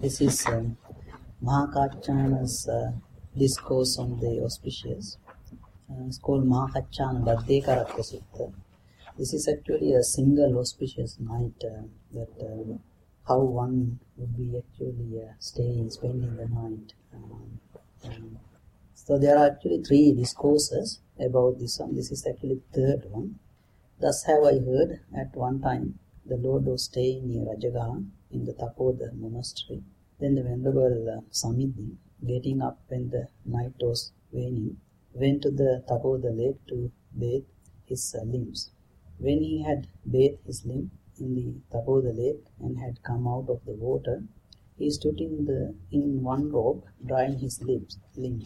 This is Mahakachana's discourse on the auspicious. It's called Mahakachana Baddekaratta Sutta. This is actually a single auspicious night how one would be actually spending the night. So there are actually 3 discourses about this one. This is actually the 3rd one. Thus have I heard at one time the Lord was staying near Rajagaha in the Tapoda monastery. Then the Venerable Samidhi, getting up when the night was waning, went to the Tapoda lake to bathe his limbs. When he had bathed his limb in the Tapoda lake and had come out of the water, he stood in one robe, drying his limbs.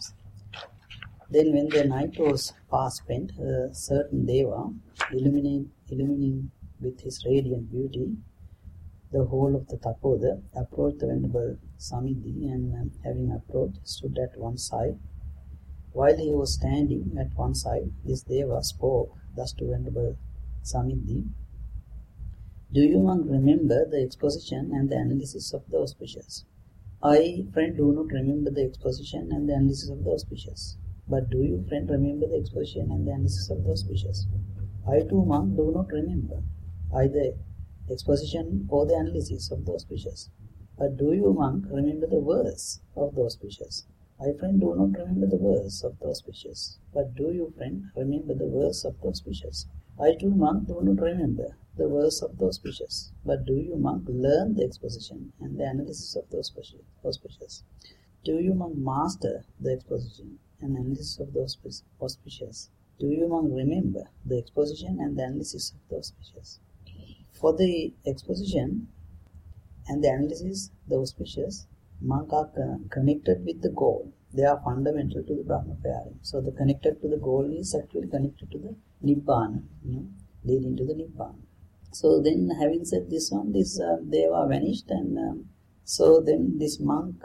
Then when the night was fast spent, a certain Deva, illumining with his radiant beauty the whole of the Tapoda, approached the Venerable Samidhi and having approached, stood at one side. While he was standing at one side, this Deva spoke thus to Venerable Samidhi: "Do you monk remember the exposition and the analysis of the auspicious?" "I, friend, do not remember the exposition and the analysis of the auspicious." "But do you, friend, remember the exposition and the analysis of the auspicious?" "I too, monk, do not remember either exposition or the analysis of the auspicious." "But do you, monk, remember the verse of the auspicious?" "I, friend, do not remember the verse of the auspicious." "But do you, friend, remember the verse of the auspicious?" "I too, monk, do not remember the verse of the auspicious." "But do you, monk, learn the exposition and the analysis of the auspicious?" "Do you, monk, master the exposition and analysis of the auspicious?" "Do you, monk, remember the exposition and the analysis of the auspicious?" For the exposition and the analysis, the auspicious, monk are connected with the goal. They are fundamental to the Brahma pairing. So the connected to the goal is actually connected to the Nibbana, leading to the Nibbana. So then, having said this one, this Deva vanished, and so then this monk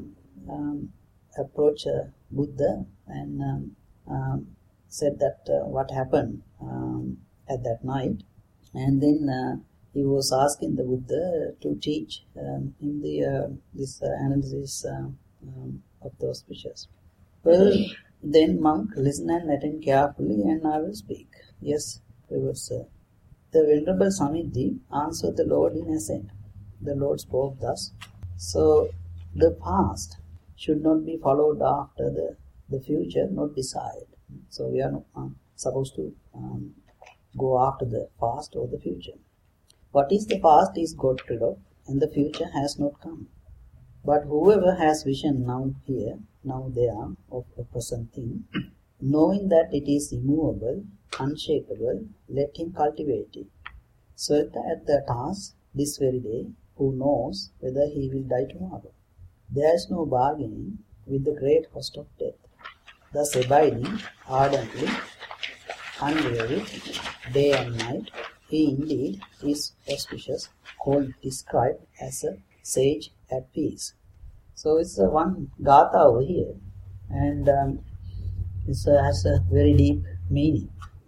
approached Buddha and said that what happened at that night, and then he was asking the Buddha to teach him this analysis of the auspicious. "Well, then, monk, listen and attend carefully, and I will speak." "Yes, Reverend Sir." The Venerable Samidhi answered the Lord in assent. The Lord spoke thus: "So the past should not be followed after, the future not desired." So we are not supposed to go after the past or the future. What is the past is got rid of, and the future has not come. But whoever has vision now here, now there, of a present thing, knowing that it is immovable, unshakable, let him cultivate it. Swelter at the task this very day, who knows whether he will die tomorrow. There is no bargaining with the great host of death. Thus abiding ardently, unwearied, day and night, he indeed is auspicious, described as a sage at peace. So it's one gatha over here, and it has a very deep meaning.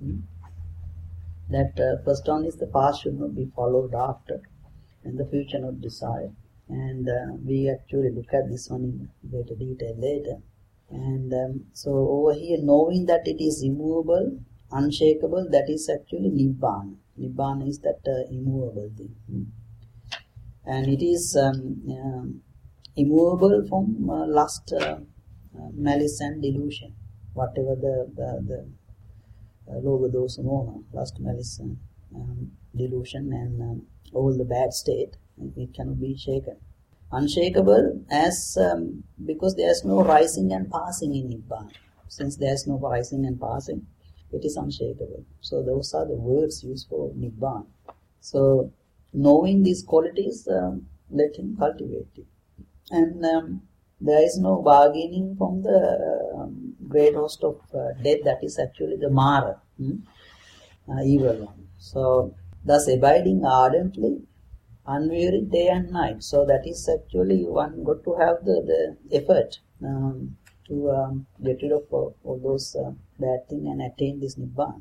That first one is the past should not be followed after, and the future not desired. And we actually look at this one in greater detail later. And so over here, knowing that it is immovable, unshakable, that is actually Nibbana. Nibbana is that immovable thing. And it is immovable from lust, malice and delusion. Whatever the loga dosa moha, lust, malice, delusion, and all the bad state, it cannot be shaken. Unshakable as because there is no rising and passing in Nibbana. Since there is no rising and passing, it is unshakable. So those are the words used for Nibbana. So knowing these qualities, let him cultivate it. And there is no bargaining from the great host of death, that is actually the Mara, evil one. So thus abiding ardently, unwearied day and night. So that is actually one got to have the effort to get rid of all those bad things and attain this Nibbana.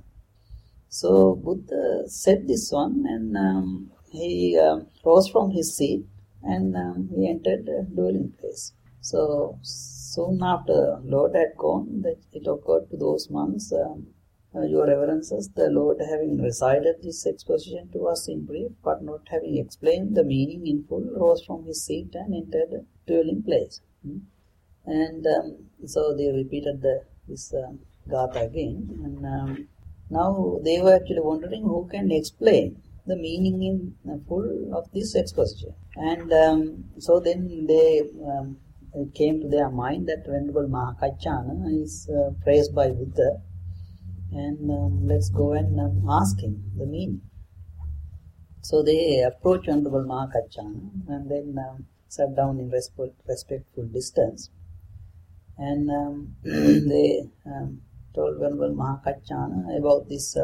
So Buddha said this one, and he rose from his seat and he entered the dwelling place. So soon after Lord had gone, that it occurred to those monks, Your Reverences, the Lord having recited this exposition to us in brief, but not having explained the meaning in full, rose from his seat and entered the dwelling place. And so they repeated this Gatha again, and now they were actually wondering who can explain the meaning in full of this exposition. And so then they it came to their mind that Venerable Mahakachana is praised by Buddha, and let's go and ask him the meaning. So they approached Venerable Mahakachana and then sat down in respectful distance, and they told Venerable Mahakachana about this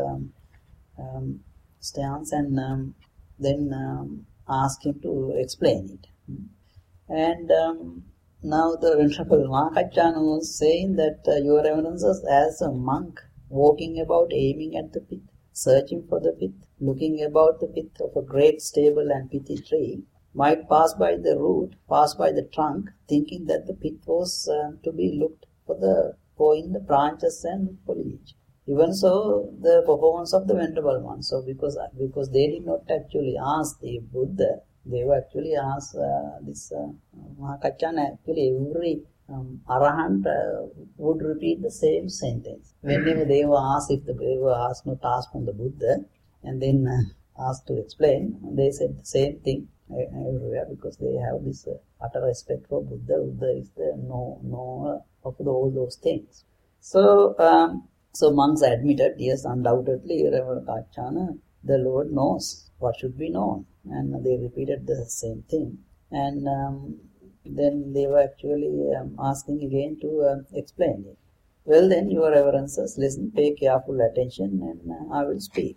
stance, and then asked him to explain it. And now the Venerable Mahakachana was saying that Your Reverences, as a monk walking about aiming at the pith, searching for the pith, looking about the pith of a great stable and pithy tree, might pass by the root, pass by the trunk, thinking that the pith was to be looked for in the branches and foliage. Even so, the performance of the Venerable One. So because they did not actually ask the Buddha, they were actually asked this Mahakachana. Actually, every Arahant would repeat the same sentence. Whenever they were asked, if they were asked not asked from the Buddha, and then asked to explain, they said the same thing everywhere, because they have this utter respect for Buddha. Buddha is the knower of all those things. So monks admitted, yes, undoubtedly, Reverend Kachana, the Lord knows what should be known. And they repeated the same thing. And then they were actually asking again to explain it. Well then, Your Reverences, listen, pay careful attention, and I will speak.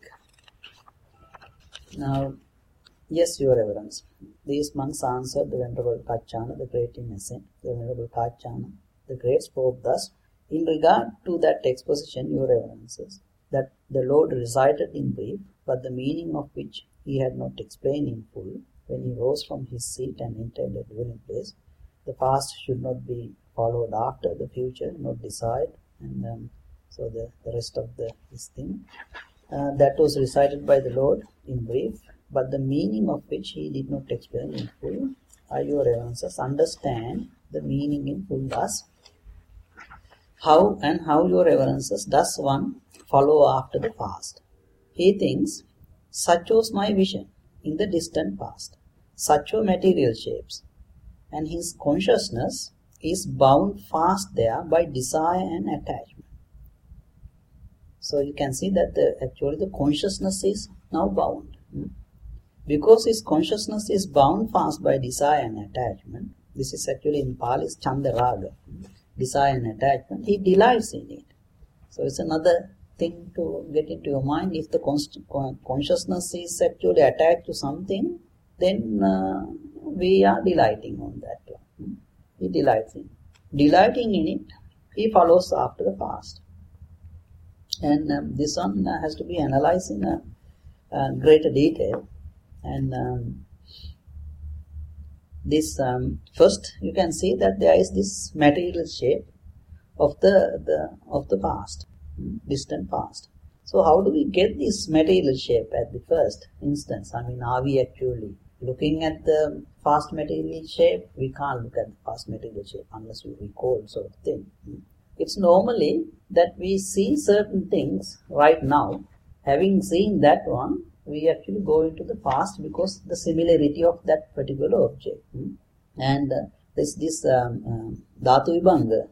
Now, yes, Your Reverence, these monks answered the Venerable Kachana, the Great in Ascent. The Venerable Kachana, the Great, spoke thus: in regard to that exposition, Your Reverences, that the Lord recited in brief, but the meaning of which he had not explained in full, when he rose from his seat and entered the dwelling place, the past should not be followed after, the future not desired, and so the rest of this thing. That was recited by the Lord in brief, but the meaning of which he did not explain in full. Your Reverences, understand the meaning in full thus: how Your Reverences does one follow after the past? He thinks, such was my vision in the distant past, such were material shapes, and his consciousness is bound fast there by desire and attachment. So you can see that actually the consciousness is now bound. Because his consciousness is bound fast by desire and attachment, this is actually in Pali Chandaraga, desire and attachment, he delights in it. So it's another thing to get into your mind. If the consciousness is actually attached to something, then we are delighting on that one. He delights in it. Delighting in it, he follows after the past. And this one has to be analyzed in a greater detail. And this first, you can see that there is this material shape of the past, distant past. So how do we get this material shape at the first instance? I mean, are we actually looking at the past material shape? We can't look at the past material shape unless we recall sort of thing. It's normally that we see certain things right now. Having seen that one, we actually go into the past because the similarity of that particular object. And this Dhatu Vibhanga,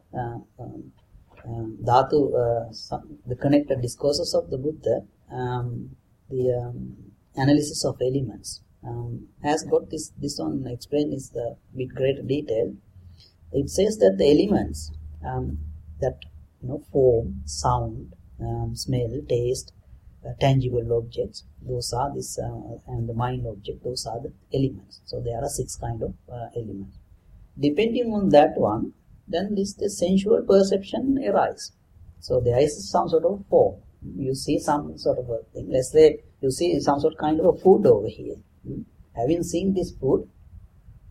the connected discourses of the Buddha, the analysis of elements, has got this one explained is the bit greater detail. It says that the elements that form, sound, smell, taste, tangible objects, those are this, and the mind object, those are the elements. So there are 6 kind of elements. Depending on that one, then the sensual perception arises. So there is some sort of form. You see some sort of a thing. Let's say you see some sort of kind of a food over here. Having seen this food,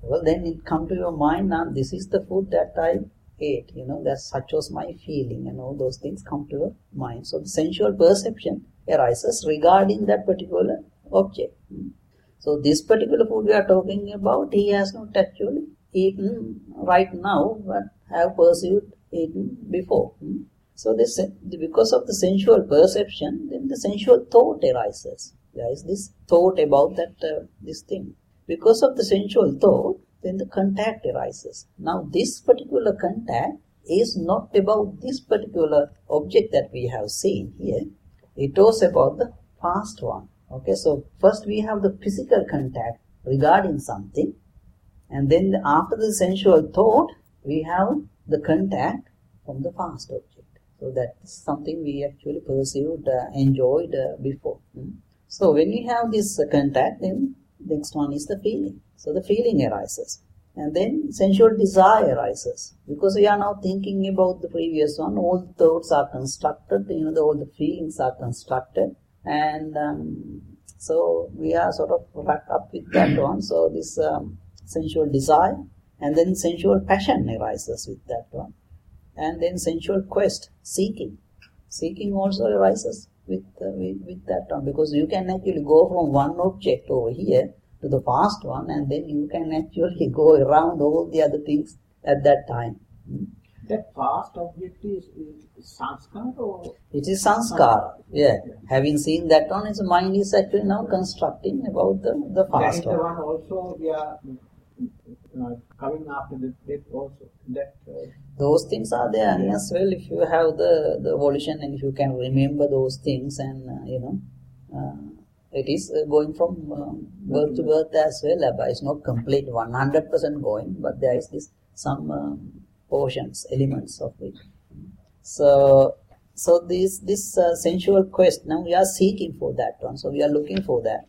Well, then it come to your mind, now this is the food that I ate, that such was my feeling, and all those things come to your mind. So the sensual perception arises regarding that particular object. So this particular food we are talking about, he has not actually eaten right now, but have perceived eaten before. So this, because of the sensual perception, then the sensual thought arises. There is this thought about that this thing. Because of the sensual thought, then the contact arises. Now this particular contact is not about this particular object that we have seen here. It was about the past one. Okay, so first we have the physical contact regarding something, and then after the sensual thought, we have the contact from the past object. So that is something we actually perceived, enjoyed before. So when we have this contact, then next one is the feeling. So the feeling arises. And then sensual desire arises. Because we are now thinking about the previous one, all the thoughts are constructed, all the feelings are constructed. And so we are sort of wrapped up with that one. So this sensual desire, and then sensual passion arises with that one. And then sensual quest, seeking. Seeking also arises with that one, because you can actually go from one object over here to the past one, and then you can actually go around all the other things at that time. That past object is sanskara, or? It is sanskara, yeah. Having seen that one, his mind is actually now constructing about the past one. That is the one. one also we are coming after the death also. Those things are there as well. If you have the volition and if you can remember those things, and it is going from birth to birth as well. But it's not complete 100% going, but there is this some portions, elements of it. So this sensual quest, now we are seeking for that one. So we are looking for that,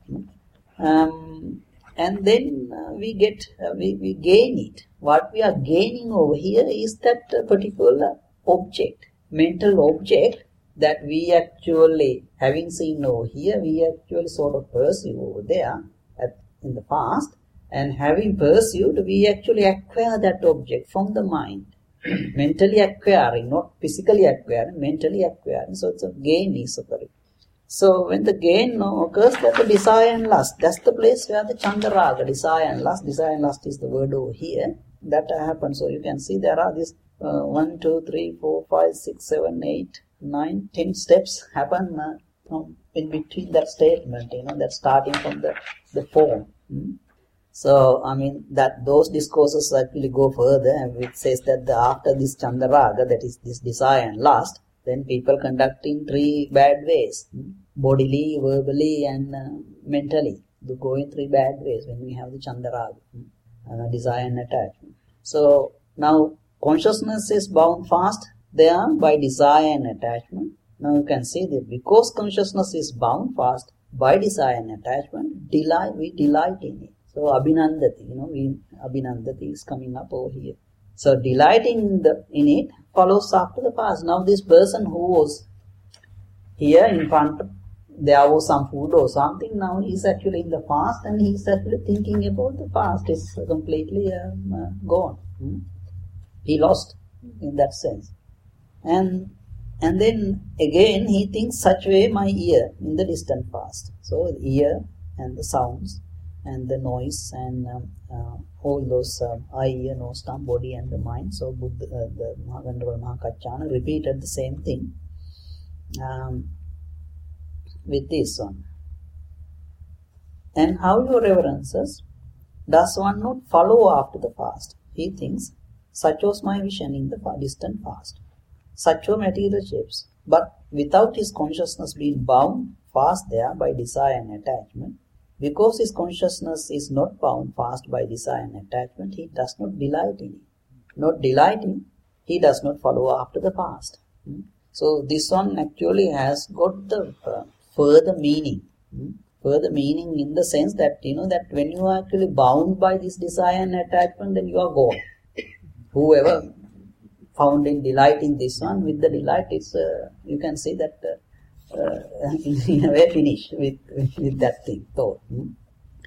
and then we gain it. What we are gaining over here is that particular object, mental object, that we actually, having seen over here, we actually sort of perceive over there in the past, and having perceived, we actually acquire that object from the mind. Mentally acquiring, not physically acquiring, mentally acquiring. So it's a gain is occurring. So when the gain occurs, that's the desire and lust. That's the place where the Chandaraga, desire and lust is the word over here. That happens. So you can see there are these 1, 2, 3, 4, 5, 6, 7, 8, 9, 10 steps happen from in between that statement, that's starting from the form. So, I mean, that those discourses actually go further, and it says that after this Chandaraga, that is this desire and lust, then people conduct in 3 bad ways, bodily, verbally, and mentally. They go in 3 bad ways when we have the Chandaraga, desire and attachment. So, now consciousness is bound fast there by desire and attachment. Now you can see that because consciousness is bound fast by desire and attachment, we delight in it. So abhinandati, abhinandati is coming up over here. So delighting in it follows after the past. Now this person who was here in front, there was some food or something, now he's actually in the past, and he's actually thinking about the past. It's completely gone. He lost in that sense. And then again he thinks such way my ear in the distant past. So the ear and the sounds and the noise and all those eye, ear, nose, tongue, body and the mind. So Buddha, the Venerable Mahakaccana repeated the same thing with this one. And how your reverences, does one not follow after the past? He thinks, such was my vision in the distant past. Such were material shapes. But without his consciousness being bound fast there by desire and attachment, because his consciousness is not bound fast by desire and attachment, he does not delight in it. Not delighting, he does not follow after the past. So this one actually has got the further meaning. Further meaning in the sense that, that when you are actually bound by this desire and attachment, then you are gone. Whoever found in delight in this one, with the delight, it's you can say that in a way finished with that thing, thought.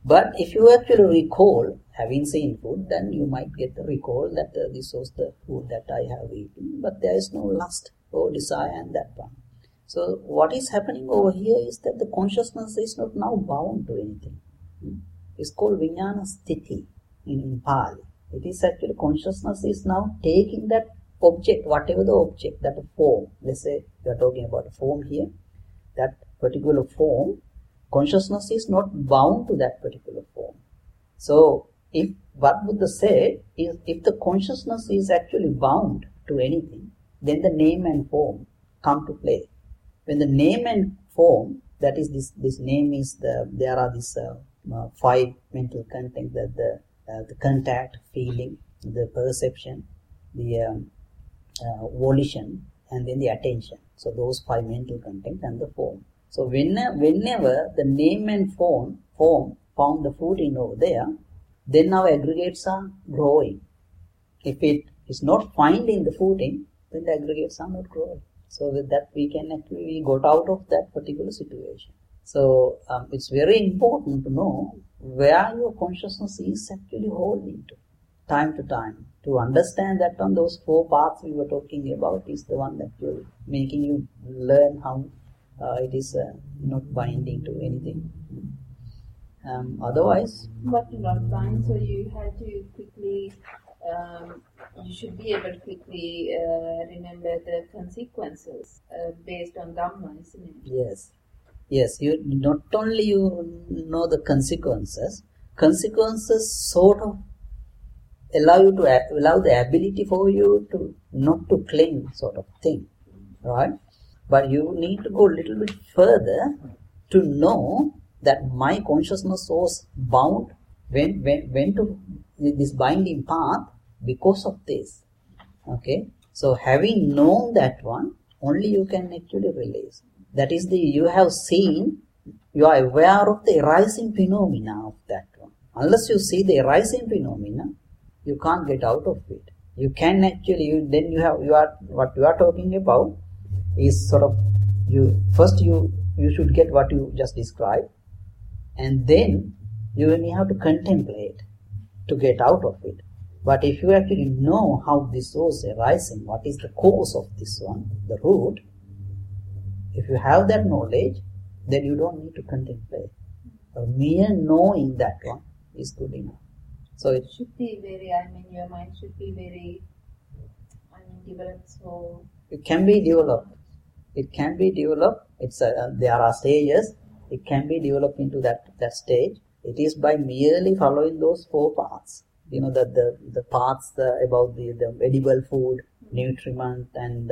But if you actually recall having seen food, then you might get the recall that this was the food that I have eaten, but there is no lust or desire and that one. So what is happening over here is that the consciousness is not now bound to anything. It's called Vijnana Sthiti in Pali. It is actually consciousness is now taking that object, whatever the object, that form. Let's say we are talking about a form here. That particular form, consciousness is not bound to that particular form. So if what Buddha said is, if the consciousness is actually bound to anything, then the name and form come to play. When the name and form, that is this name is there are these 5 mental content, that the contact, feeling, the perception, the volition, and then the attention. So those 5 mental content and the form. So whenever the name and form found the footing over there, then our aggregates are growing. If it is not finding the footing, then the aggregates are not growing. So with that we can actually got out of that particular situation. So it's very important to know where your consciousness is actually holding to, time to time. To understand that on those 4 paths we were talking about is the one that you're making you learn how it is not binding to anything. Otherwise... But not bind, so you have to quickly, you should be able to quickly remember the consequences based on Dhamma, isn't it? Yes. Yes, you not only you know the consequences sort of allow the ability for you to not to cling sort of thing, right? But you need to go a little bit further to know that my consciousness was bound went to this binding path because of this. Okay, so having known that one, only you can actually release. That is you have seen, you are aware of the arising phenomena of that one. Unless you see the arising phenomena, you can't get out of it. You can actually, what you are talking about is sort of, you should get what you just described, and then you only have to contemplate to get out of it. But if you actually know how this was arising, what is the cause of this one, the root, if you have that knowledge, then you don't need to contemplate. Mere knowing that one is good enough. So it should be very, your mind should be very, developed. So it can be developed. It can be developed. There are stages. It can be developed into that stage. It is by merely following those 4 paths. You know, the paths about the edible food, nutriment, and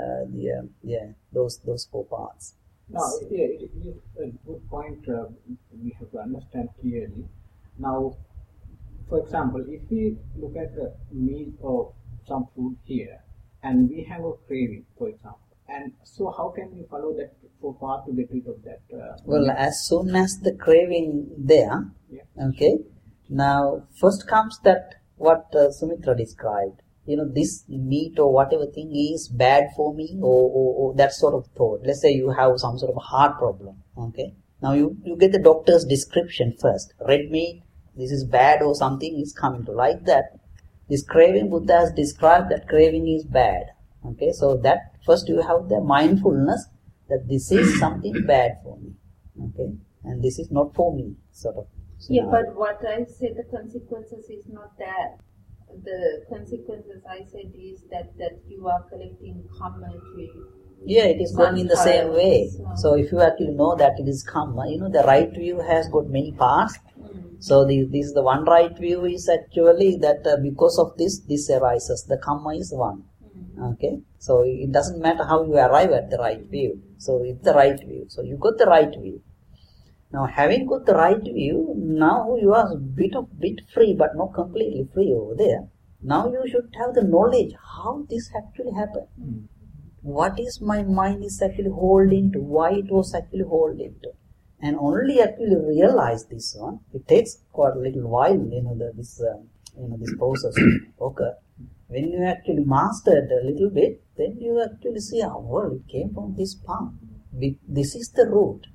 those 4 paths. Now, it is a good point we have to understand clearly. Now, for example, if we look at the meal or some food here, and we have a craving, for example, and so how can we follow that 4 path to get rid of that? Well, as soon as the craving there, okay. Now, first comes that what Sumitra described. You know, this meat or whatever thing is bad for me, or that sort of thought. Let's say you have some sort of heart problem. Okay. Now you get the doctor's description first. Red meat, this is bad or something is coming to. Like that, this craving, Buddha has described that craving is bad. Okay. So that first you have the mindfulness that this is something bad for me. Okay. And this is not for me, sort of. Yeah, but what I said, the consequences is not that. The consequences I said is that you are collecting karma to... Yeah, it is going in the same way. So if you actually know that it is karma, you know, the right view has got many parts. So this is the one right view is actually that because of this arises. The karma is one. Okay. So it doesn't matter how you arrive at the right view. So it's the right view. So you got the right view. Now, having got the right view, now you are a bit free, but not completely free over there. Now you should have the knowledge how this actually happened. What is my mind is actually holding to, why it was actually holding to. And only actually realize this one. It takes quite a little while, this process to occur. When you actually master it a little bit, then you actually see, it came from this path. This is the root.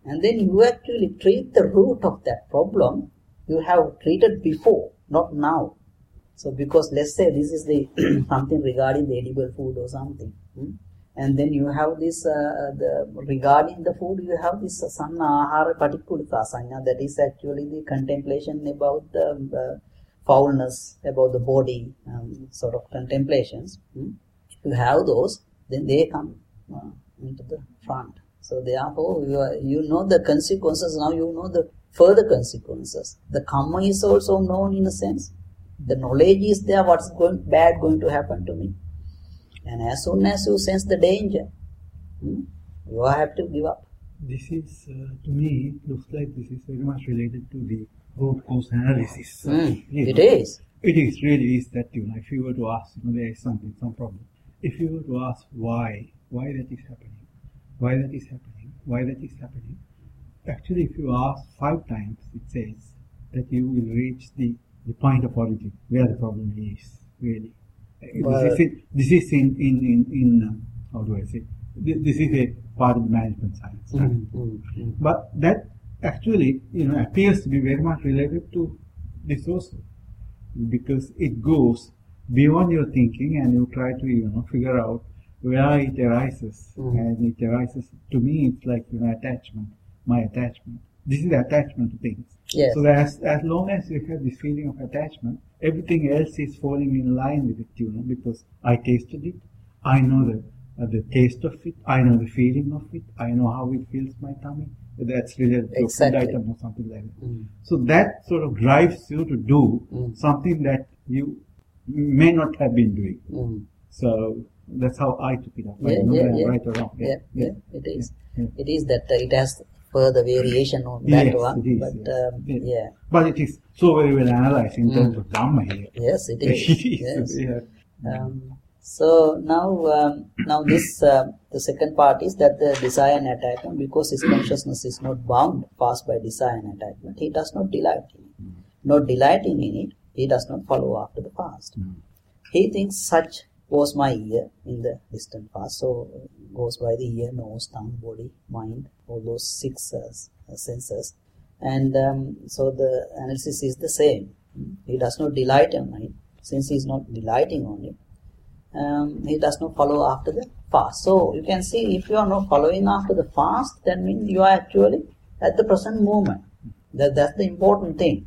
And then you actually treat the root of that problem you have treated before, not now. So because let's say this is the something regarding the edible food or something, and then you have this regarding the food you have this sanna ahara patikulita sanya, that is actually the contemplation about the foulness, about the body, sort of contemplations. If you have those, then they come into the front. So therefore you know the consequences. Now you know the further consequences. The karma is also known in a sense. The knowledge is there, what's bad going to happen to me. And as soon as you sense the danger, you have to give up. This is, to me, it looks like this is very much related to the root cause analysis. It is. It is, really is that, if you were to ask, there is something, some problem. If you were to ask why that is happening, why that is happening, why that is happening, actually if you ask 5 times, it says that you will reach the point of origin, where the problem is, really. This is in how do I say? This is a part of the management science. Right? But that actually, appears to be very much related to this also, because it goes beyond your thinking and you try to, figure out where it arises. And it arises, to me, it's like, attachment, my attachment. This is attachment to things. Yes. So as long as you have this feeling of attachment, everything else is falling in line with it, because I tasted it, I know the taste of it, I know the feeling of it, I know how it fills my tummy. That's related to a food item or something like that. So that sort of drives you to do something that you may not have been doing. So that's how I took it up. Right or wrong. It is. Yeah. It is that it has further variation on that one. It is, but but it is so very well analyzed in terms of Dhamma here. Yes, it is. Yes. So now this the second part is that the desire and attachment, because his consciousness is not bound fast by desire and attachment, he does not delight in it. Not delighting in it, he does not follow after the past. He thinks such was my ear in the distant past. So goes by the ear, nose, tongue, body, mind, all those 6 senses. And so the analysis is the same. He does not delight on it. Since he is not delighting on it, he does not follow after the past. So you can see, if you are not following after the past, that means you are actually at the present moment. That's the important thing.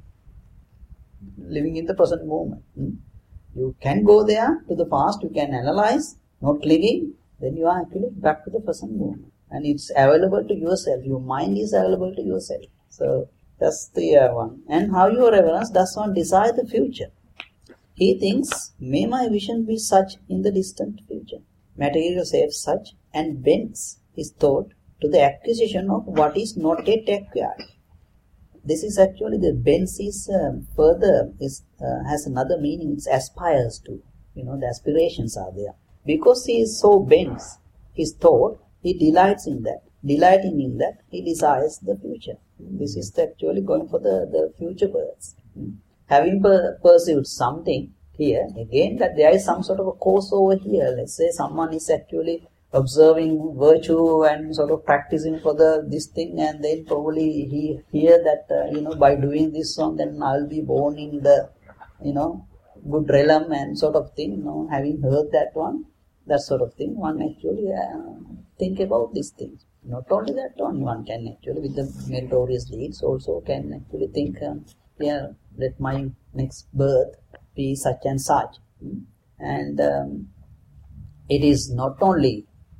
Living in the present moment. You can go there to the past, you can analyze, not clinging, then you are actually back to the present moment. And it's available to yourself. Your mind is available to yourself. So that's the one. And how your reverence does not desire the future. He thinks, may my vision be such in the distant future. Material saves such and bends his thought to the acquisition of what is not yet acquired. This is actually the bends is further has another meaning. It aspires to, the aspirations are there. Because he is so bends his thought, he delights in that. Delighting in that, he desires the future. This is actually going for the future births. Having pursued something here, again that there is some sort of a course over here. Let's say someone is actually observing virtue and sort of practicing for this thing, and then probably he hear that by doing this song, then I'll be born in the good realm and sort of thing. Having heard that one, that sort of thing, one actually think about these things. Not only that one can actually with the meritorious deeds also can actually think, let my next birth be such and such, and it is not only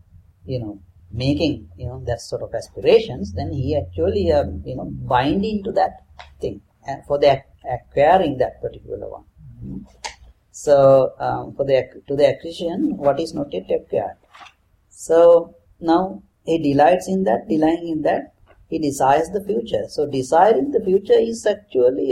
making that sort of aspirations, then he actually bind into that thing for the acquiring that particular one. So to the acquisition what is not yet acquired. So now he delights in that, delighting in that, he desires the future. So desiring the future is actually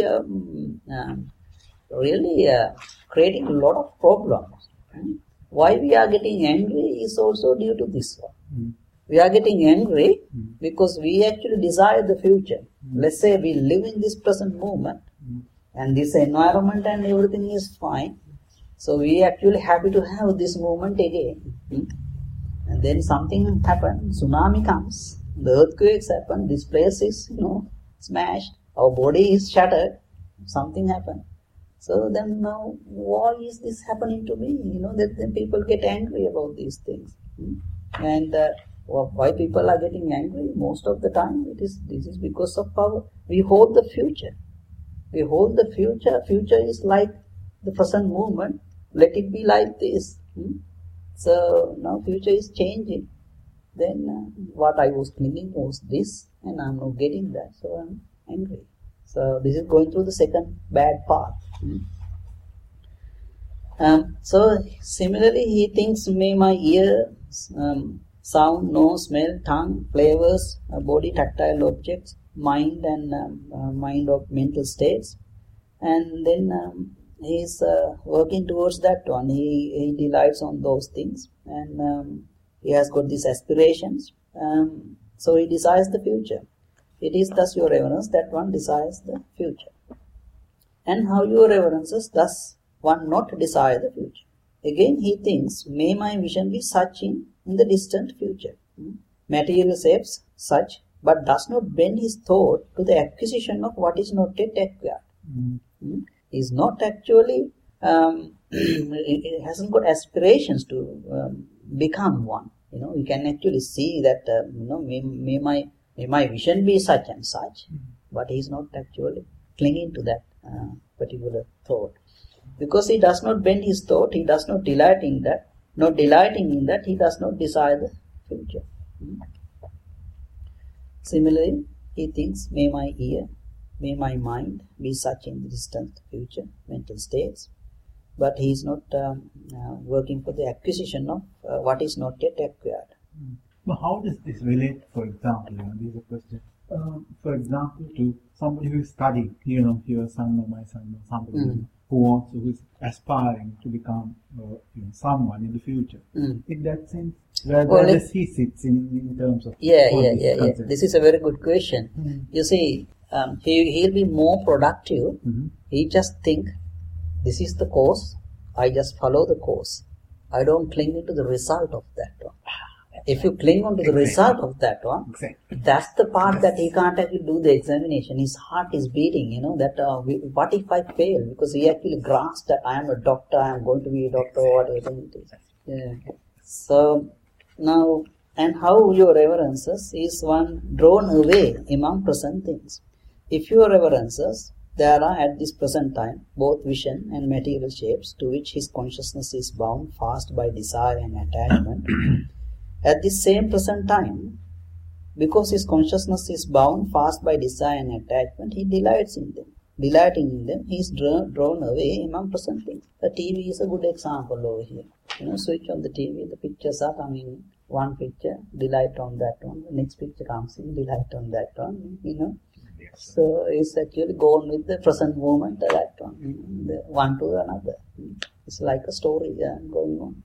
really creating a lot of problems. Why we are getting angry is also due to this one. We are getting angry because we actually desire the future. Let's say we live in this present moment and this environment and everything is fine. So we actually happy to have this moment again. And then something happens, tsunami comes, The earthquakes happen, this place is, smashed, our body is shattered, something happened. So then now, why is this happening to me? Then people get angry about these things. And why people are getting angry? Most of the time, this is because of power. We hold the future. We hold the future. Future is like the present moment. Let it be like this. So now future is changing. Then what I was clinging was this, and I'm not getting that, so I'm angry. So this is going through the second bad path. So similarly, he thinks, may my ear, sound, nose, smell, tongue, flavors, body, tactile objects, mind and mind of mental states, and then he's working towards that one. He delights on those things, and he has got these aspirations. So he desires the future. It is thus, your reverence, that one desires the future. And how, your reverences, does one not desire the future? Again he thinks, may my vision be such in the distant future. Material shapes such, but does not bend his thought to the acquisition of what is not yet acquired. He is not actually, he hasn't got aspirations to become one. We can actually see that, may my vision be such and such, but he is not actually clinging to that particular thought. Because he does not bend his thought, he does not delight in that. Not delighting in that, he does not desire the future. Similarly, he thinks, may my ear, may my mind be such in the distant future, mental states, but he is not working for the acquisition of what is not yet acquired. But how does this relate, for example, this is a question, for example, to somebody who is studying, your son or my son or somebody who is aspiring to become someone in the future. In that sense, where does he sits in terms of concept? This is a very good question. You see, he'll be more productive. He just think, this is the course, I just follow the course. I don't cling into the result of that one. If you cling on to the result of that one, that's the part that he can't actually do the examination. His heart is beating, that what if I fail? Because he actually grasps that I am a doctor, I am going to be a doctor, or whatever it is. Yeah. So now, and how, your reverences, is one drawn away among present things. If your reverences, there are at this present time both vision and material shapes to which his consciousness is bound fast by desire and attachment. At this same present time, because his consciousness is bound fast by desire and attachment, he delights in them. Delighting in them, he is drawn away among present things. The TV is a good example over here. Switch on the TV, the pictures are coming. One picture, delight on that one. The next picture comes in, delight on that one. So it's actually gone with the present moment, that one. The one to another. It's like a story going on.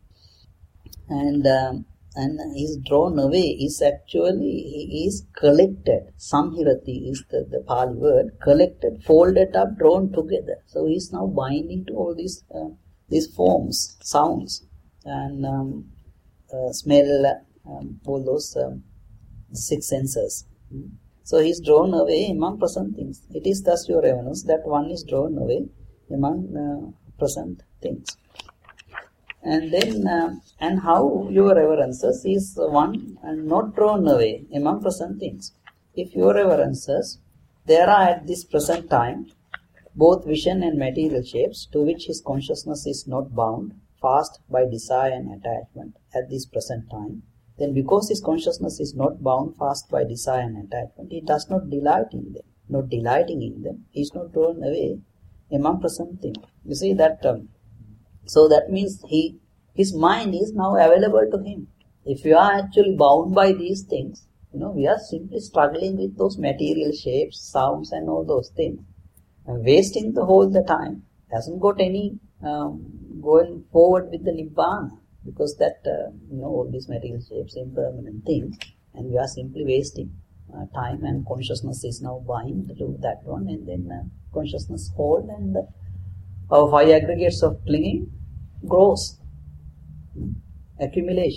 And he's drawn away, he is collected. Samhirati is the Pali word, collected, folded up, drawn together. So he's now binding to all these forms, sounds, and smell, all those 6 senses. So he's drawn away among present things. It is thus, your reverence, that one is drawn away among present things. And then, and how, your reverences, is one and not drawn away among present things. If your reverences, there are at this present time both vision and material shapes to which his consciousness is not bound fast by desire and attachment at this present time, then because his consciousness is not bound fast by desire and attachment, he does not delight in them. Not delighting in them, he is not drawn away among present things. You see that. So that means his mind is now available to him. If you are actually bound by these things, we are simply struggling with those material shapes, sounds, and all those things, and wasting the whole the time. Hasn't got any going forward with the Nibbana, because that all these material shapes, impermanent things, and we are simply wasting time, and consciousness is now bind to that one, and then consciousness hold, and our 5 aggregates of clinging grows, accumulation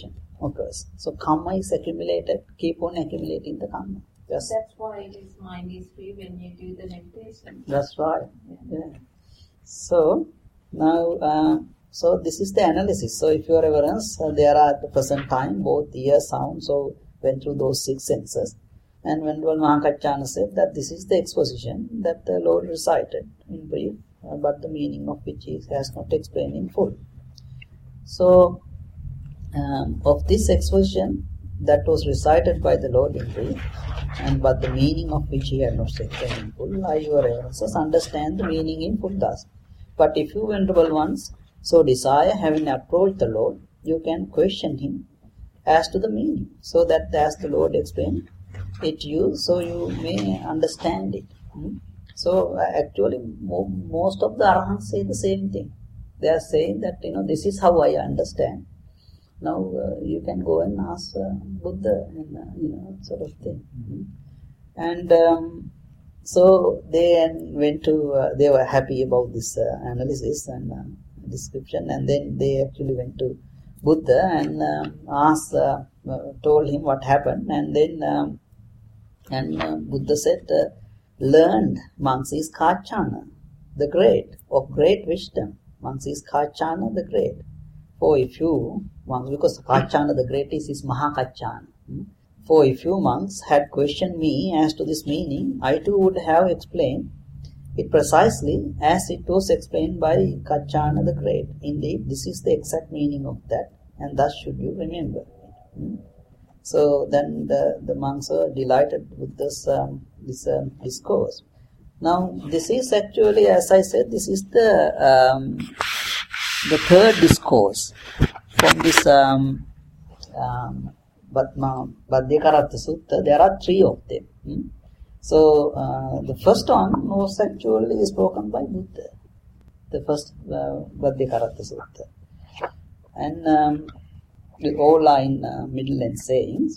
occurs. So karma is accumulated, keep on accumulating the karma. Yes. That's why this mind is free when you do the meditation. That's right. Yeah. So now, so this is the analysis. So if your reverence, there are at the present time both ears, sound, so went through those 6 senses. And Venerable Mahakachana said that this is the exposition that the Lord recited in brief, but the meaning of which he has not explained in full. So, of this exposition that was recited by the Lord in brief, but the meaning of which he had not explained in full, I, your reverences, understand the meaning in full thus. But if you venerable ones so desire, having approached the Lord, you can question him as to the meaning, so that as the Lord explained it to you, so you may understand it. So actually most of the Arahants say the same thing. They are saying that, this is how I understand. Now you can go and ask Buddha, and sort of thing. And so they went to, they were happy about this analysis and description, and then they actually went to Buddha and asked, told him what happened, and then Buddha said, learned monks is Kachana, the great, of great wisdom. Monks is Kachana, the great. For if you monks, because Kachana the great is Mahakachana. For if you monks had questioned me as to this meaning, I too would have explained it precisely as it was explained by Kachana the great. Indeed, this is the exact meaning of that, and thus should you remember it. So then the monks were delighted with this discourse. Now this is actually, as I said, this is the third discourse from this Baddhakaratta Sutta. There are 3 of them. So the first one was actually spoken by Buddha, the first Baddhakaratta Sutta, and all are in middle length sayings.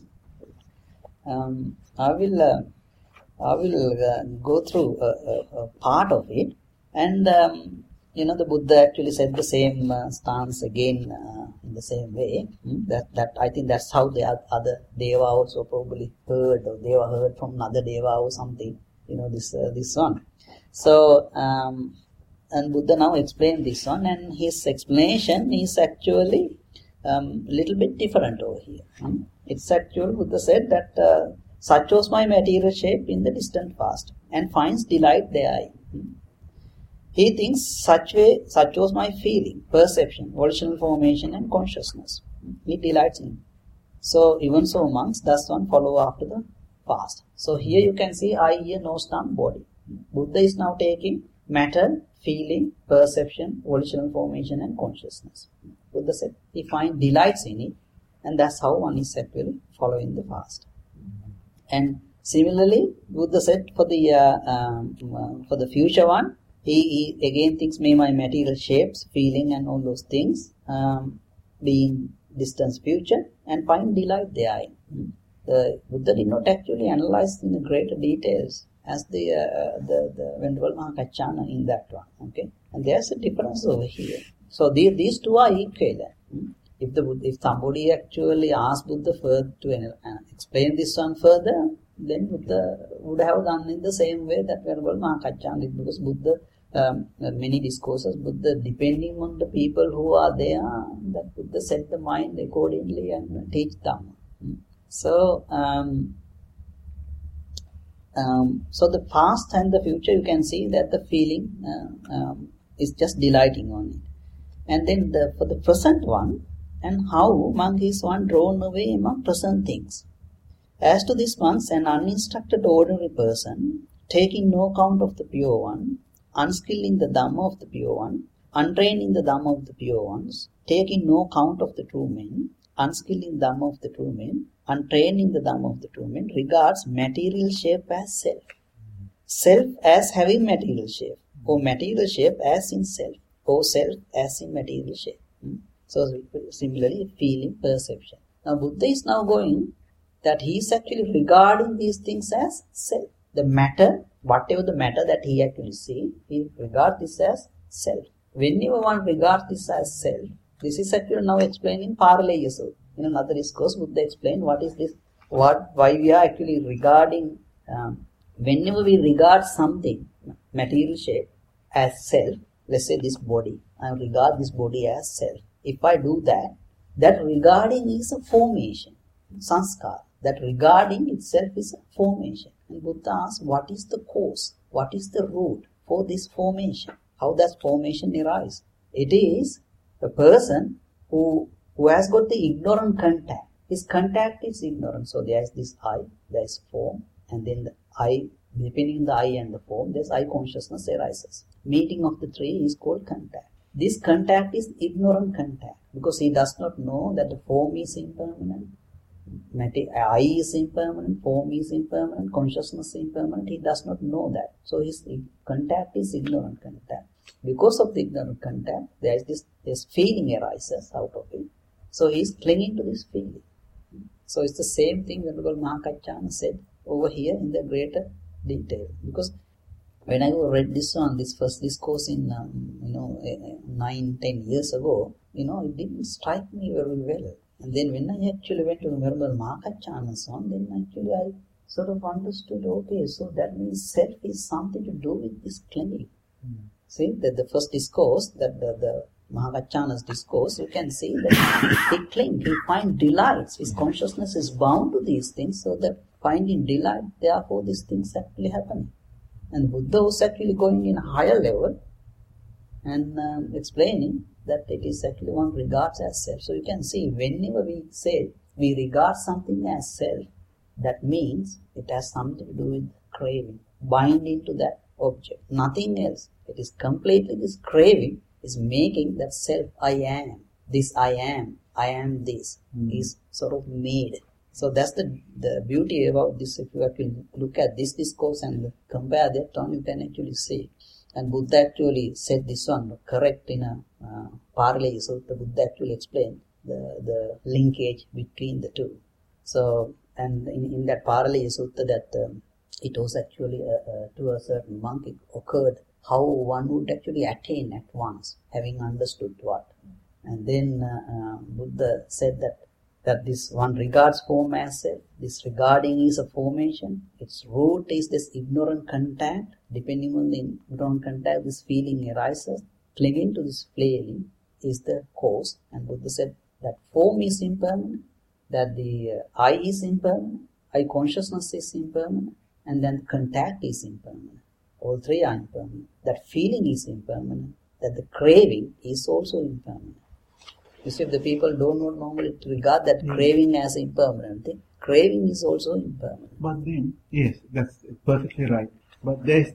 I will go through a part of it, and the Buddha actually said the same stance again in the same way. That I think that's how the other Deva also probably heard, or they were heard from another Deva or something. This one. So and Buddha now explained this one, and his explanation is actually little bit different over here. It's actually, Buddha said that such was my material shape in the distant past, and finds delight therein. He thinks such was my feeling, perception, volitional formation and consciousness. He delights in. So even so monks, thus one follow after the past. So here you can see eye, ear, nose, tongue, body. Buddha is now taking matter, feeling, perception, volitional formation and consciousness. Buddha said he finds delights in it, and that's how one is actually following the past. And similarly, Buddha said for the future one, he again thinks, may my material shapes, feeling and all those things be in distant future, and find delight therein. The Buddha did not actually analyze in greater details as the Venerable Mahakachana in that one. Okay, and there's a difference over here. So these two are equivalent. If somebody actually asked Buddha further to explain this one further, then Buddha would have done in the same way that Venerable Mahakachana did, because Buddha, many discourses, Buddha, depending on the people who are there, that Buddha set the mind accordingly and teach Dhamma. So, so the past and the future, you can see that the feeling is just delighting on it. And then for the present one, and how monk is one drawn away among present things. As to this once, an uninstructed ordinary person, taking no count of the pure one, unskilled in the Dhamma of the pure one, untrained in the Dhamma of the pure ones, taking no count of the true men, unskilled in the Dhamma of the true men, untrained in the Dhamma of the true men, regards material shape as self. Self as having material shape, or material shape as in self, or self as in material shape. So similarly, feeling, perception. Now Buddha is now going that he is actually regarding these things as self. The matter, whatever the matter that he actually sees, he regards this as self. Whenever one regards this as self, this is actually now explained in Paraleya Sutta. in another discourse, Buddha explained what is this, why we are actually regarding, whenever we regard something, material shape, as self, let's say this body, I regard this body as self. If I do that, that regarding is a formation, sanskar. That regarding itself is a formation. And Buddha asks, what is the cause? What is the root for this formation? How does formation arise? It is a person who has got the ignorant contact. His contact is ignorant. So there is this I, there is form, and then the I, depending on the I and the form, there's I consciousness arises. Meeting of the three is called contact. This contact is ignorant contact because he does not know that the form is impermanent, I is impermanent, form is impermanent, consciousness is impermanent. He does not know that. So his contact is ignorant contact. Because of the ignorant contact, there is this feeling arises out of it. So he is clinging to this feeling. So it's the same thing Venerable Mahakaccana said over here in the greater detail. Because when I read this first discourse in 9-10 years ago, it didn't strike me very well. And then when I actually went to the Venerable Mahakaccana's one, then actually I sort of understood, okay, so that means self is something to do with this clinging. See, that the first discourse, that the Mahakaccana's discourse, you can see that he clings, he finds delights. His consciousness is bound to these things, so that finding delight, therefore these things actually happen. And Buddha was actually going in a higher level and explaining that it is actually one regards as self. So you can see, whenever we say we regard something as self, that means it has something to do with craving, binding to that object, nothing else. It is completely this craving is making that self I am, this I am this, is sort of made. So that's the beauty about this. If you actually look at this discourse and compare that one, you can actually see. And Buddha actually said this one correct in a Paraleya Sutta. Buddha actually explained the linkage between the two. So, and in that Paraleya Sutta, that it was actually to a certain monk, it occurred how one would actually attain at once, having understood what. And then Buddha said that this one regards form as self. This regarding is a formation. Its root is this ignorant contact. Depending on the ignorant contact, this feeling arises. Clinging to this feeling is the cause. And Buddha said that form is impermanent, that the I is impermanent, I consciousness is impermanent, and then contact is impermanent. All three are impermanent. That feeling is impermanent, that the craving is also impermanent. You see, if the people don't normally regard that craving as impermanent thing, craving is also impermanent. But then, yes, that's perfectly right. But there's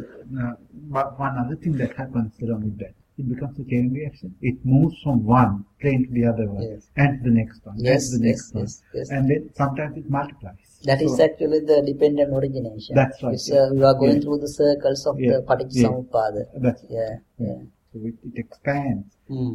one other thing that happens along with that. It becomes a chain reaction. It moves from one plane to the other one, Yes. and to the next one, Yes, and to the next one. yes. And then sometimes it multiplies. That is actually the dependent origination. That's right. It's, you are going through the circles of the Paticcasamuppada. That's Yeah. So it expands.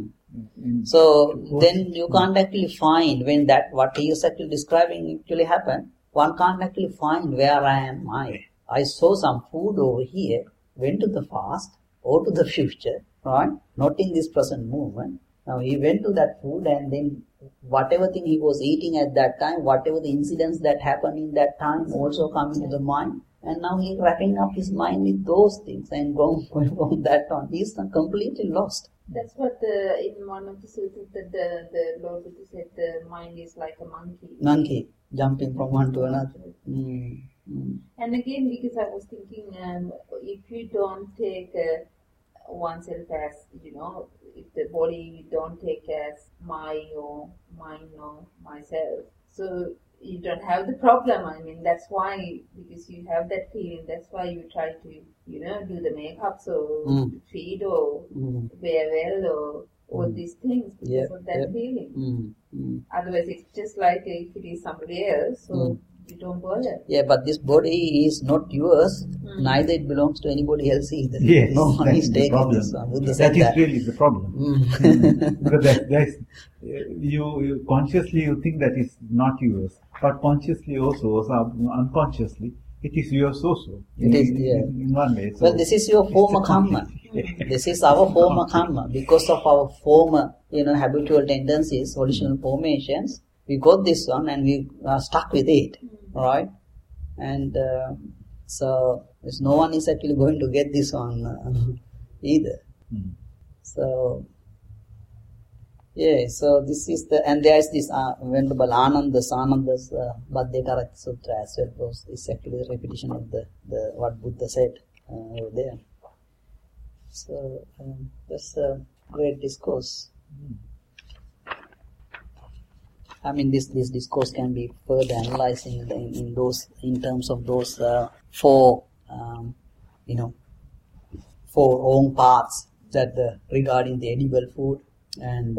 So then you can't actually find when that what he is actually describing actually happened. One can't actually find where I am. I saw some food over here, went to the past or to the future, right? Not in this present moment. Now he went to that food, and then whatever thing he was eating at that time, whatever the incidents that happened in that time also come into the mind. And now he's wrapping up his mind with those things and going from that on. He's completely lost. That's what in one of the sutras that the Lord Buddha said, the mind is like a monkey. Monkey, jumping from one to another. And again, because I was thinking, if you don't take oneself as, if the body you don't take as my or mine or myself, so you don't have the problem. I mean, that's why, because you have that feeling, that's why you try to, do the makeup, so feed or wear well or all these things because of that feeling. Otherwise, it's just like if it is somebody else, so you don't bother. Yeah, but this body is not yours, neither it belongs to anybody else either. Yes, no one is taking this. That is really the problem. Because you consciously you think that it's not yours, but consciously also, unconsciously, it is yours also. It is, in one way. So well, this is your former karma. This is our former karma. Because of our former, habitual tendencies, original formations, we got this one and we are stuck with it, right? And so there's no one is actually going to get this one either. So yeah, so this is and there is this Venerable Ananda's Bhaddekara Sutra as well. It's actually a repetition of the what Buddha said over there. So that's a great discourse. I mean, this discourse can be further analyzed in terms of those four wrong paths that regarding the edible food and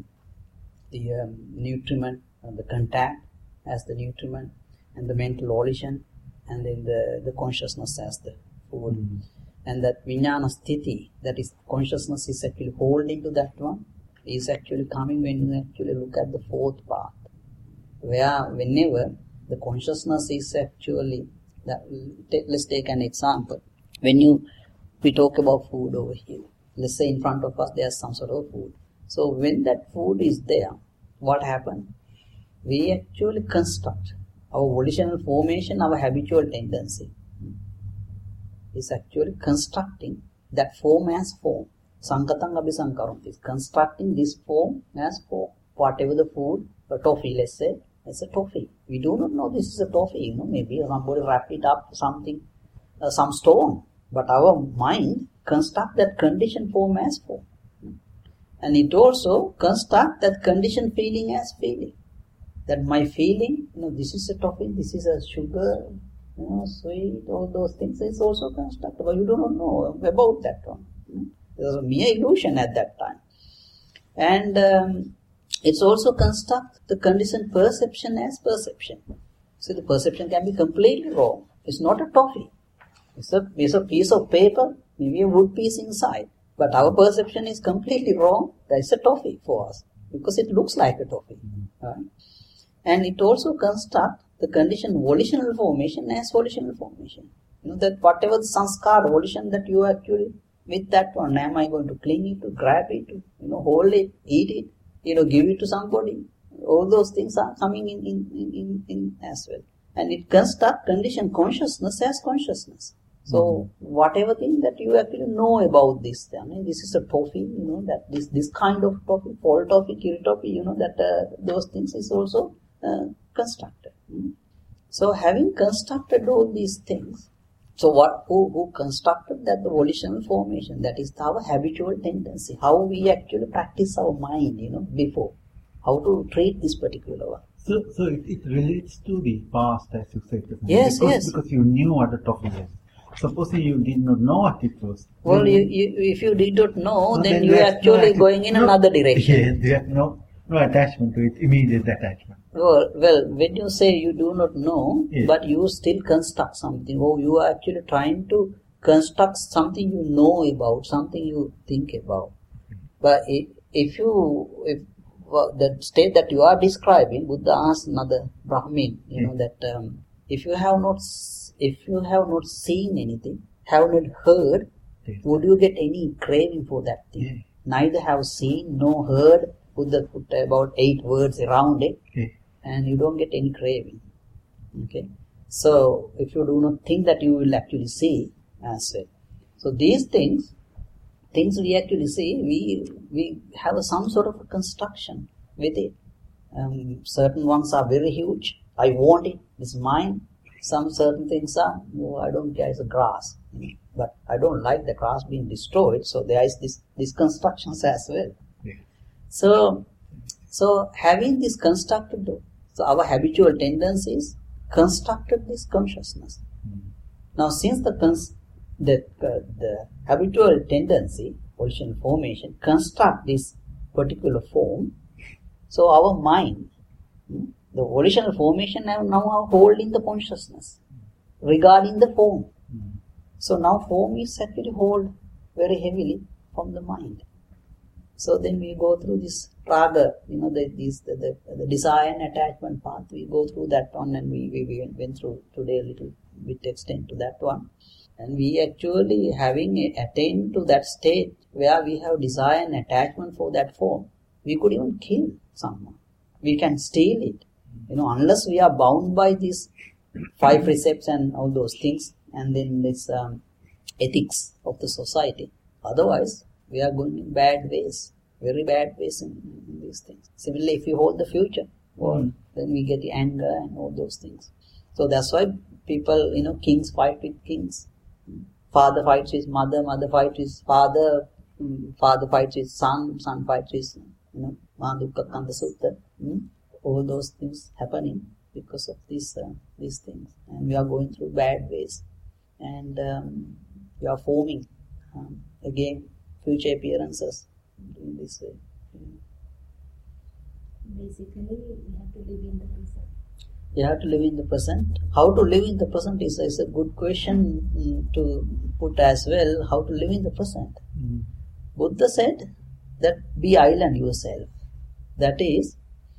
the nutriment, the contact as the nutriment, and the mental volition, and then the consciousness as the food. And that vijnana sthiti, that is consciousness, is actually holding to that one, is actually coming when you actually look at the fourth path, where whenever the consciousness is actually, let's take an example. When we talk about food over here, let's say in front of us there's some sort of food. So when that food is there, what happens? We actually construct our volitional formation, our habitual tendency is actually constructing that form as form. Sankatang abhisankaram is constructing this form as form. Whatever the food, a toffee, let's say, it's a toffee. We do not know this is a toffee, maybe somebody wrapped it up something, some stone. But our mind construct that conditioned form as form. And it also construct that conditioned feeling as feeling. That my feeling, this is a toffee, this is a sugar, sweet, all those things is also constructed. But you do not know about that one. There's a mere illusion at that time. And it's also construct the conditioned perception as perception. So the perception can be completely wrong. It's not a toffee. It's a piece of paper, maybe a wood piece inside. But our perception is completely wrong. That's a toffee for us because it looks like a toffee. Right? And it also constructs the conditioned volitional formation as volitional formation. That whatever the sanskar volition that you actually with that one, am I going to cling it, to grab it, to hold it, eat it, give it to somebody? All those things are coming in as well. And it constructs conditioned consciousness as consciousness. So whatever thing that you actually know about this, this is a toffee, that this kind of toffee, fall toffee, kiri toffee, that those things is also constructed. So having constructed all these things, so who constructed that? The volitional formation, that is our habitual tendency, how we actually practice our mind, before, how to treat this particular one. So it relates to the past, as you said. Yes. Because you knew what a toffee is. Supposing you did not know what it was. Well, if you did not know, then you are actually going in another direction. Yes, no attachment to it, immediate attachment. Well, when you say you do not know, yes, but you still construct something, or you are actually trying to construct something you know about, something you think about. But if the state that you are describing, Buddha asked another Brahmin, that if you have not seen anything, have not heard, would you get any craving for that thing? Yeah. Neither have seen nor heard. Buddha put about 8 words around it, and you don't get any craving. Okay, so if you do not think that you will actually see as well. So these things we actually see, we have some sort of a construction with it. Certain ones are very huge. I want it. It's mine. Some certain things are, I don't care, it's a grass. But I don't like the grass being destroyed, so there is these constructions as well. Yeah. So having this constructed, so our habitual tendencies constructed this consciousness. Now since the habitual tendency, volitional formation, construct this particular form, so our mind, the volitional formation now are holding the consciousness regarding the form. So now form is actually held very heavily from the mind. So then we go through this raga, the desire and attachment path. We go through that one, and we went through today a little bit extent to that one. And we actually having attained to that state where we have desire and attachment for that form. We could even kill someone. We can steal it. Unless we are bound by these 5 precepts and all those things, and then this ethics of the society. Otherwise, we are going in bad ways, very bad ways in these things. Similarly, if you hold the future, then we get anger and all those things. So that's why people, kings fight with kings. Father fights his mother, mother fights his father, father fights his son, son fights his, Mahadukkha Kanda Sutta. All those things happening because of these things. And we are going through bad ways. And we are forming, again, future appearances in this way. Basically, we have to live in the present. You have to live in the present. How to live in the present is a good question to put as well. How to live in the present. Buddha said that be island yourself. That is,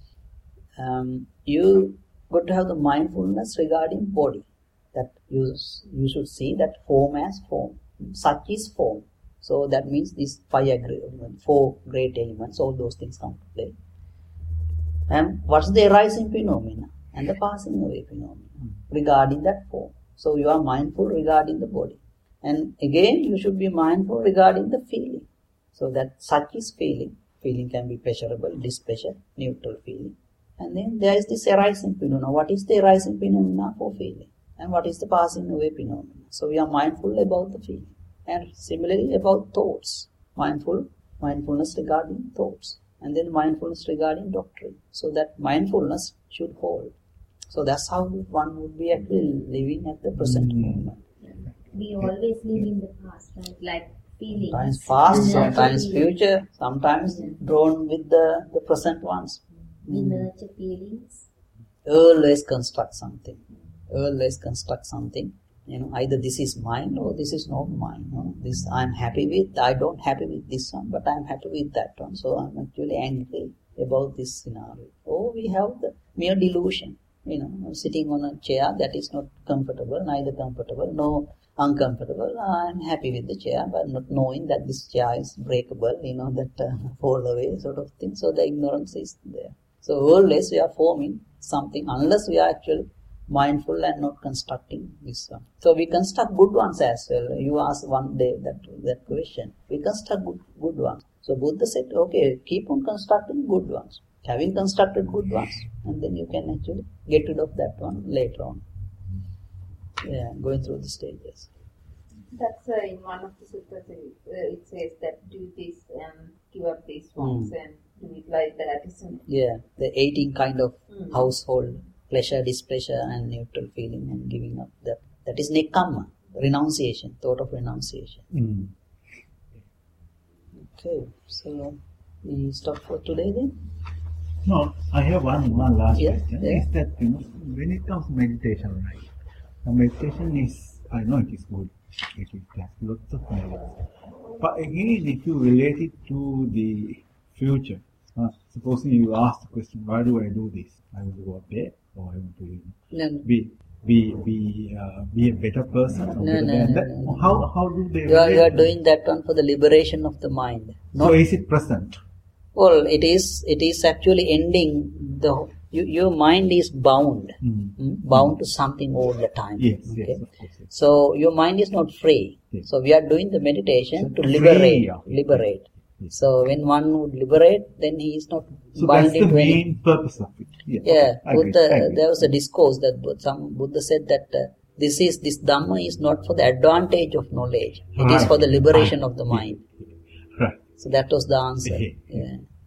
you got to have the mindfulness regarding body. That you should see that form as form. Such is form. So that means these 4 great elements, all those things come to play. And what's the arising phenomena and the passing away phenomena regarding that form. So you are mindful regarding the body. And again, you should be mindful regarding the feeling. So that such is feeling. Feeling can be pleasurable, displeasure, neutral feeling. And then there is this arising phenomena. What is the arising phenomena for feeling? And what is the passing away phenomena? So we are mindful about the feeling. And similarly about thoughts. Mindfulness regarding thoughts. And then mindfulness regarding doctrine. So that mindfulness should hold. So that's how one would be actually living at the present moment. We always live in the past, right? Like feelings. Sometimes past, sometimes future, sometimes drawn with the present ones. We nurture feelings. Always construct something. Either this is mine or this is not mine. This I'm happy with, I don't happy with this one, but I'm happy with that one. So I'm actually angry about this scenario. Or we have the mere delusion. Sitting on a chair that is not comfortable, neither comfortable, nor uncomfortable. I'm happy with the chair, but not knowing that this chair is breakable, that fall away sort of thing. So the ignorance is there. So always we are forming something unless we are actually mindful and not constructing this one. So we construct good ones as well. You asked one day that question. We construct good ones. So Buddha said, okay, keep on constructing good ones. Having constructed good ones, and then you can actually get rid of that one later on. Yeah, going through the stages. That's in one of the sutras it says that do this and give up these ones and do it like that, isn't it? Yeah, the 18 kind of household, pleasure, displeasure and neutral feeling and giving up. That is nekkhamma, renunciation, thought of renunciation. Okay, so we stop for today then? No, I have one last Yeah, question. yeah. Is that, when it comes to meditation, right? The meditation is, I know it is good. It has lots of merits. But again, if you relate it to the future, supposing you ask the question, why do I do this? I want to go up there, or I want to be a better person, or better than that. No. How do they You are relate? doing that one for the liberation of the mind. So is it present? Well, it is actually ending your mind is bound, bound to something all the time. Yes, okay? yes, of course. Yes. So your mind is not free. Yes. So we are doing the meditation So to free, liberate. yeah. Liberate. Yes. So when one would liberate, then he is not So bound that's the into any. main purpose of it. Yeah, Yeah, I agree. there was a discourse that Buddha said that this Dhamma is not for the advantage of knowledge. It is Right. for the liberation of the mind. Right. So that was the answer. Yeah. Yeah.